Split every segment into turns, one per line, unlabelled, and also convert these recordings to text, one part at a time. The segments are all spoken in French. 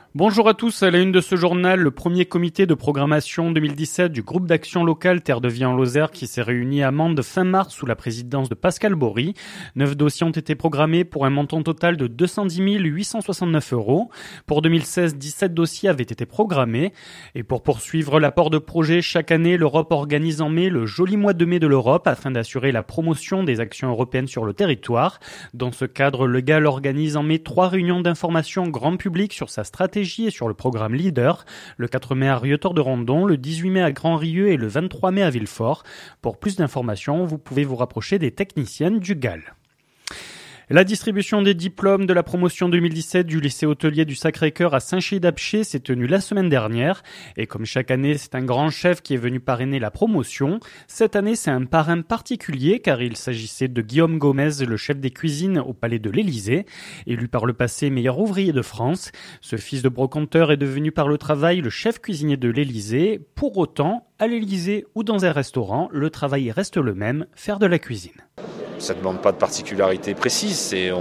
Bonjour à tous, à la une de ce journal, le premier comité de programmation 2017 du groupe d'action locale Terre de Vie en Lozère qui s'est réuni à Mende fin mars sous la présidence de Pascal Bory. 9 dossiers ont été programmés pour un montant total de 210 869 €. Pour 2016, 17 dossiers avaient été programmés. Et pour poursuivre l'apport de projets, chaque année, l'Europe organise en mai le joli mois de mai de l'Europe afin d'assurer la promotion des actions européennes sur le territoire. Dans ce cadre, le GAL organise en mai 3 réunions d'information grand public sur sa stratégie et sur le programme Leader, le 4 mai à Rieutort-de-Randon, le 18 mai à Grand-Rieux et le 23 mai à Villefort. Pour plus d'informations, vous pouvez vous rapprocher des techniciennes du GAL. La distribution des diplômes de la promotion 2017 du lycée hôtelier du Sacré-Cœur à Saint-Chély-d'Apcher s'est tenue la semaine dernière. Et comme chaque année, c'est un grand chef qui est venu parrainer la promotion. Cette année, c'est un parrain particulier car il s'agissait de Guillaume Gomez, le chef des cuisines au Palais de l'Élysée. Élu par le passé meilleur ouvrier de France, ce fils de brocanteur est devenu par le travail le chef cuisinier de l'Élysée. Pour autant, à l'Élysée ou dans un restaurant, le travail reste le même, faire de la cuisine.
Ça ne demande pas de particularité précise.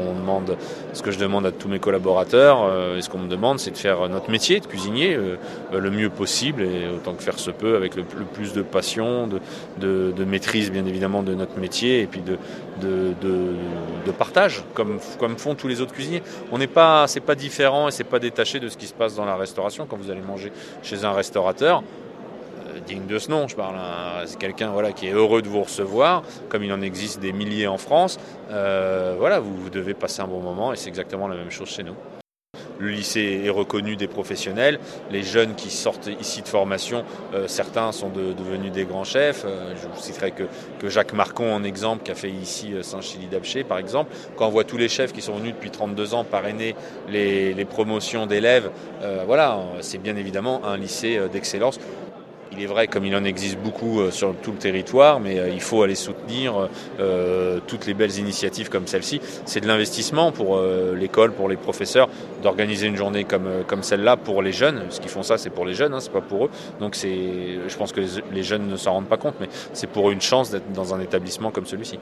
Ce que je demande à tous mes collaborateurs, et ce qu'on me demande, c'est de faire notre métier de cuisinier le mieux possible et autant que faire se peut avec le plus de passion, de maîtrise bien évidemment de notre métier et puis de partage comme font tous les autres cuisiniers. C'est pas différent et c'est pas détaché de ce qui se passe dans la restauration quand vous allez manger chez un restaurateur. Digne de ce nom, je parle. C'est quelqu'un qui est heureux de vous recevoir, comme il en existe des milliers en France. Vous devez passer un bon moment et c'est exactement la même chose chez nous. Le lycée est reconnu des professionnels. Les jeunes qui sortent ici de formation, certains sont devenus des grands chefs. Je vous citerai que Jacques Marcon en exemple, qui a fait ici Saint-Chély-d'Apcher par exemple. Quand on voit tous les chefs qui sont venus depuis 32 ans parrainer les promotions d'élèves, c'est bien évidemment un lycée d'excellence. Il est vrai, comme il en existe beaucoup sur tout le territoire, mais il faut aller soutenir toutes les belles initiatives comme celle-ci. C'est de l'investissement pour l'école, pour les professeurs, d'organiser une journée comme celle-là pour les jeunes. Ce qu'ils font ça, c'est pour les jeunes, c'est pas pour eux. Donc je pense que les jeunes ne s'en rendent pas compte, mais c'est pour eux une chance d'être dans un établissement comme celui-ci.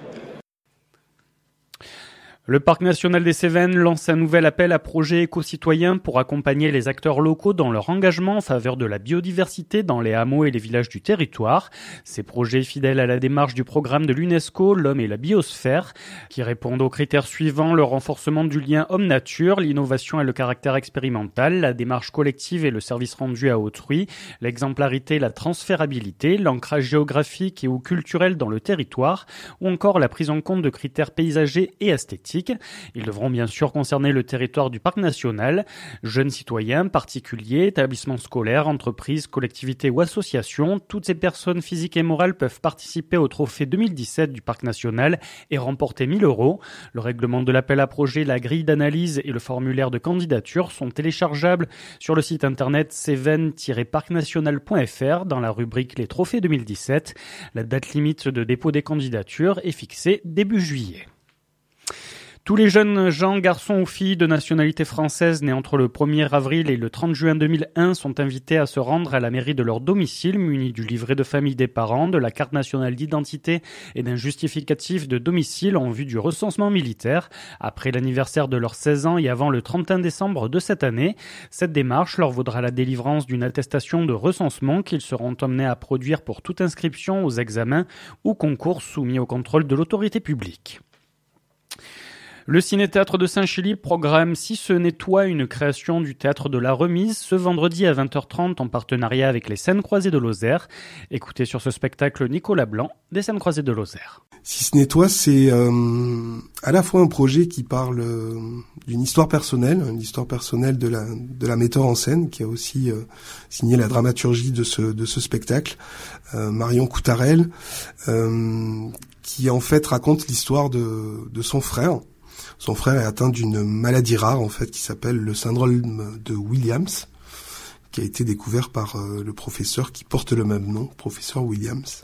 Le Parc national des Cévennes lance un nouvel appel à projets éco-citoyens pour accompagner les acteurs locaux dans leur engagement en faveur de la biodiversité dans les hameaux et les villages du territoire. Ces projets fidèles à la démarche du programme de l'UNESCO, l'homme et la biosphère, qui répondent aux critères suivants: le renforcement du lien homme-nature, l'innovation et le caractère expérimental, la démarche collective et le service rendu à autrui, l'exemplarité et la transférabilité, l'ancrage géographique et ou culturel dans le territoire, ou encore la prise en compte de critères paysagers et esthétiques. Ils devront bien sûr concerner le territoire du parc national. Jeunes citoyens, particuliers, établissements scolaires, entreprises, collectivités ou associations, toutes ces personnes physiques et morales peuvent participer au trophée 2017 du parc national et remporter 1 000 €. Le règlement de l'appel à projet, la grille d'analyse et le formulaire de candidature sont téléchargeables sur le site internet cevennes-parcnational.fr dans la rubrique Les trophées 2017. La date limite de dépôt des candidatures est fixée début juillet. Tous les jeunes gens, garçons ou filles de nationalité française nés entre le 1er avril et le 30 juin 2001 sont invités à se rendre à la mairie de leur domicile munis du livret de famille des parents, de la carte nationale d'identité et d'un justificatif de domicile en vue du recensement militaire après l'anniversaire de leurs 16 ans et avant le 31 décembre de cette année. Cette démarche leur vaudra la délivrance d'une attestation de recensement qu'ils seront amenés à produire pour toute inscription aux examens ou concours soumis au contrôle de l'autorité publique. Le Ciné-Théâtre de Saint-Chély programme Si ce n'est toi, une création du Théâtre de la Remise ce vendredi à 20h30 en partenariat avec les Scènes Croisées de Lozère. Écoutez sur ce spectacle Nicolas Blanc des Scènes Croisées de Lozère.
Si ce n'est toi, c'est à la fois un projet qui parle d'une histoire personnelle, de la metteur en scène qui a aussi signé la dramaturgie de ce spectacle, Marion Coutarel, qui en fait raconte l'histoire de son frère. Son frère est atteint d'une maladie rare en fait qui s'appelle le syndrome de Williams, qui a été découvert par le professeur qui porte le même nom, professeur Williams.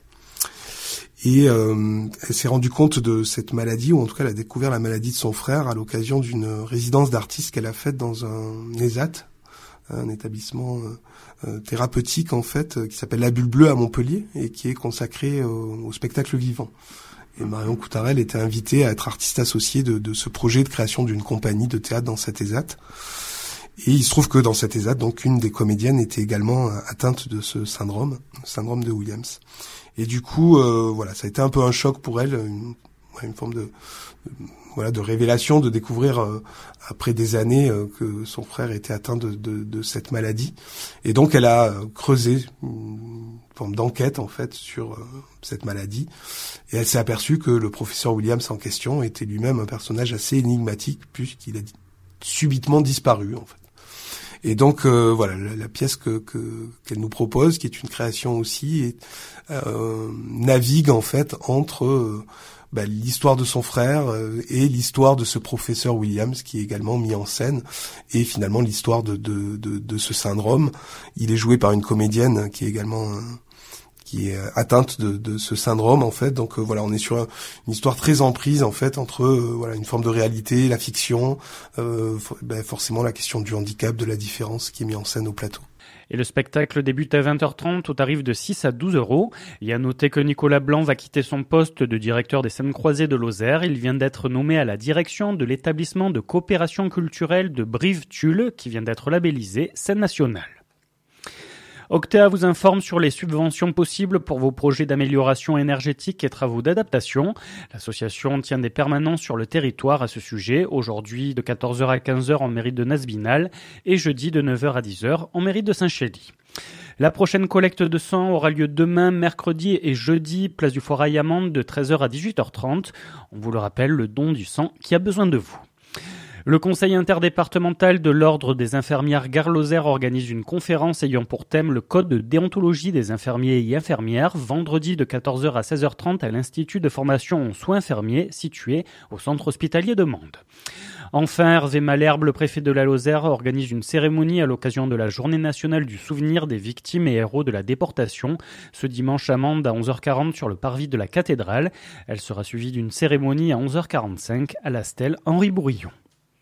Et elle s'est rendue compte de cette maladie, ou en tout cas elle a découvert la maladie de son frère à l'occasion d'une résidence d'artiste qu'elle a faite dans un ESAT, un établissement thérapeutique en fait, qui s'appelle La Bulle Bleue à Montpellier et qui est consacré au spectacle vivant. Et Marion Coutarel était invitée à être artiste associée de ce projet de création d'une compagnie de théâtre dans cet ESAT. Et il se trouve que dans cette ESAT, donc une des comédiennes était également atteinte de ce syndrome de Williams. Et du coup, voilà, ça a été un peu un choc pour elle, une forme de révélation, de découvrir après des années que son frère était atteint de cette maladie. Et donc elle a creusé une forme d'enquête en fait sur cette maladie, et elle s'est aperçue que le professeur Williams en question était lui-même un personnage assez énigmatique, puisqu'il a subitement disparu en fait. Et donc voilà, la pièce qu'elle nous propose, qui est une création aussi, navigue en fait entre l'histoire de son frère et l'histoire de ce professeur Williams, qui est également mis en scène, et finalement l'histoire de ce syndrome. Il est joué par une comédienne qui est également qui est atteinte de ce syndrome en fait. Donc voilà, on est sur une histoire très en prise en fait entre une forme de réalité, la fiction, forcément la question du handicap, de la différence qui est mis en scène au plateau.
Et le spectacle débute à 20h30 au tarif de 6 à 12 €. Il y a noté que Nicolas Blanc va quitter son poste de directeur des scènes croisées de Lozère. Il vient d'être nommé à la direction de l'établissement de coopération culturelle de Brive-Tulle, qui vient d'être labellisé scène nationale. Octea vous informe sur les subventions possibles pour vos projets d'amélioration énergétique et travaux d'adaptation. L'association tient des permanences sur le territoire à ce sujet, aujourd'hui de 14h à 15h en mairie de Nasbinal et jeudi de 9h à 10h en mairie de Saint-Chély. La prochaine collecte de sang aura lieu demain, mercredi et jeudi, place du Foirail à Mende de 13h à 18h30. On vous le rappelle, le don du sang qui a besoin de vous. Le Conseil interdépartemental de l'Ordre des infirmières Gare-Lozère organise une conférence ayant pour thème le code de déontologie des infirmiers et infirmières, vendredi de 14h à 16h30 à l'Institut de formation en soins infirmiers situé au centre hospitalier de Mende. Enfin, Hervé Malherbe, le préfet de la Lozère, organise une cérémonie à l'occasion de la Journée nationale du souvenir des victimes et héros de la déportation, ce dimanche à Mende à 11h40 sur le parvis de la cathédrale. Elle sera suivie d'une cérémonie à 11h45 à la stèle Henri Bourillon.